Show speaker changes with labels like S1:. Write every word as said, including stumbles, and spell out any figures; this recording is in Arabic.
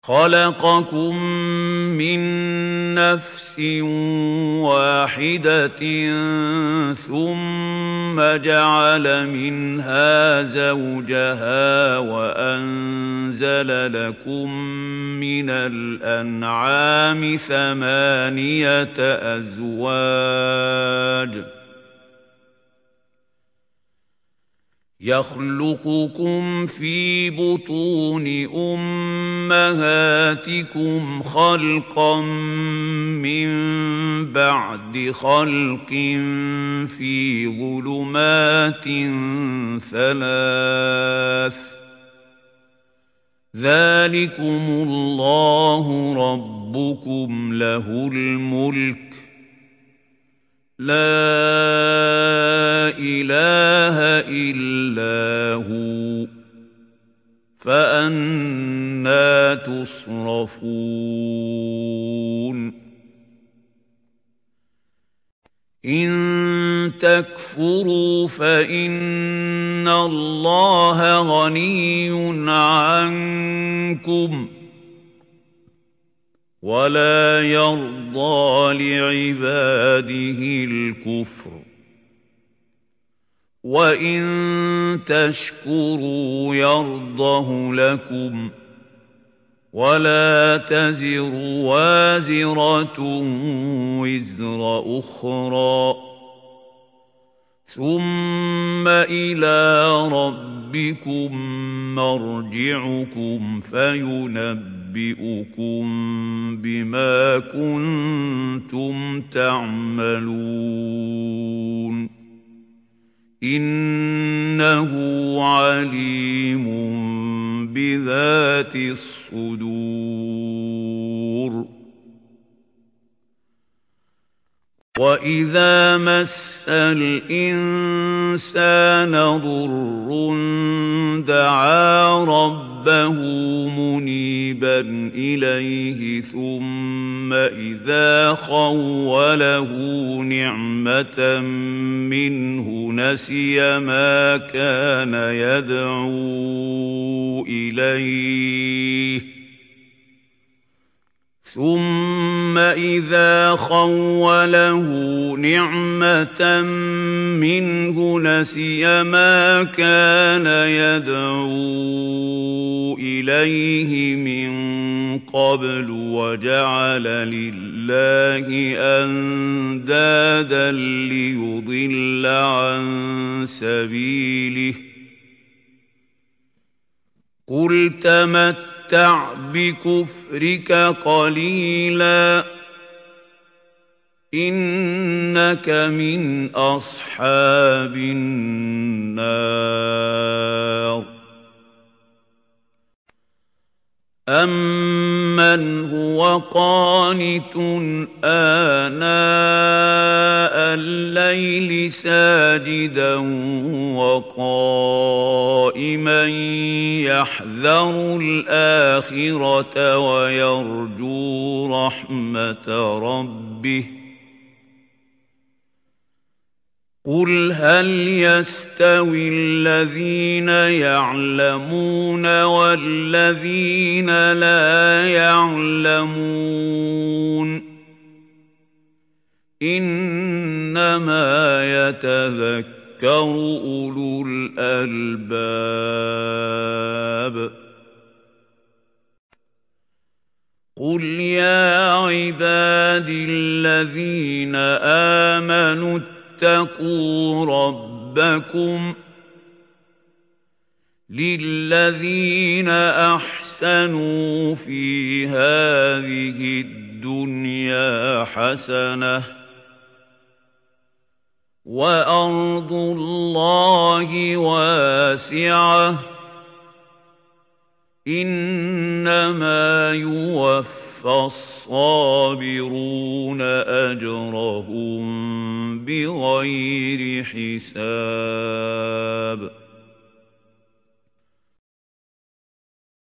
S1: خَلَقَكُم مِّن نَّفْسٍ وَاحِدَةٍ ثُمَّ جَعَلَ مِنْهَا زَوْجَهَا وَأَنزَلَ لَكُم مِّنَ الْأَنْعَامِ ثَمَانِيَةَ أَزْوَاجٍ ۚ يَخْلُقُكُمْ فِي بُطُونِ أُمَّهَاتِكُمْ خَلْقًا مِّن بَعْدِ خَلْقٍ فِي ظُلُمَاتٍ ثَلَاثٍ ۚ ذَٰلِكُمُ اللَّهُ رَبُّكُمْ لَهُ الْمُلْكُ ۖ لَا إِلَٰهَ إِلَّا هُوَ ۖ فَأَنَّىٰ تُصْرَفُونَ إِن تَكْفُرُوا فَإِنَّ اللَّهَ غَنِيٌّ عَنكُمْ وَلَا يَرْضَىٰ لِعِبَادِهِ الْكُفْرَ ۖ وَإِن تَشْكُرُوا يَرْضَهُ لَكُمْ ۗ وَلَا تَزِرُ وَازِرَةٌ وِزْرَ أُخْرَىٰ ۗ ثُمَّ إِلَىٰ رَبِّكُم مَّرْجِعُكُمْ فَيُنَبِّئُكُم بِمَا كُنتُمْ تَعْمَلُونَ ۚ إِنَّهُ عَلِيمٌ بِذَاتِ الصُّدُورِ وَإِذَا مَسَّ الْإِنسَانَ ضُرٌّ دَعَا رَبَّهُ مُنِيبًا إِلَيْهِ ثُمَّ إِذَا خَوَّلَهُ نِعْمَةً مِّنْهُ نَسِيَ مَا كَانَ يَدْعُو إِلَيْهِ ثُمَّ إِذَا خَوَّلَهُ نِعْمَةً مِّنْهُ نَسِيَ مَا كَانَ يَدْعُو إِلَيْهِ مِن قَبْلُ وَجَعَلَ لِلَّهِ أَندَادًا لِّيُضِلَّ عَن سَبِيلِهِ ۗ قُلْ تَمَتَّعْ بِكُفْرِكَ قَلِيلًا ۖ إِنَّكَ مِنْ أَصْحَابِ النَّارِ أَمَّنْ هُوَ قَانِتٌ آنَاءَ اللَّيْلِ سَاجِدًا وَقَائِمًا يَحْذَرُ الْآخِرَةَ وَيَرْجُو رَحْمَةَ رَبِّهِ ۗ قُلْ هَلْ يَسْتَوِي الَّذِينَ يَعْلَمُونَ وَالَّذِينَ لَا يَعْلَمُونَ ۗ إِنَّمَا يَتَذَكَّرُ أُولُو الْأَلْبَابِ قُلْ يَا عِبَادِي الَّذِينَ آمَنُوا اتَّقُوا رَبَّكُمْ ۚ لِلَّذِينَ أَحْسَنُوا فِي هَٰذِهِ الدُّنْيَا حَسَنَةٌ ۗ وَأَرْضُ اللَّهِ وَاسِعَةٌ ۗ إِنَّمَا يُوَفَّى الصَّابِرُونَ أَجْرَهُم بِغَيْرِ حِسَابٍ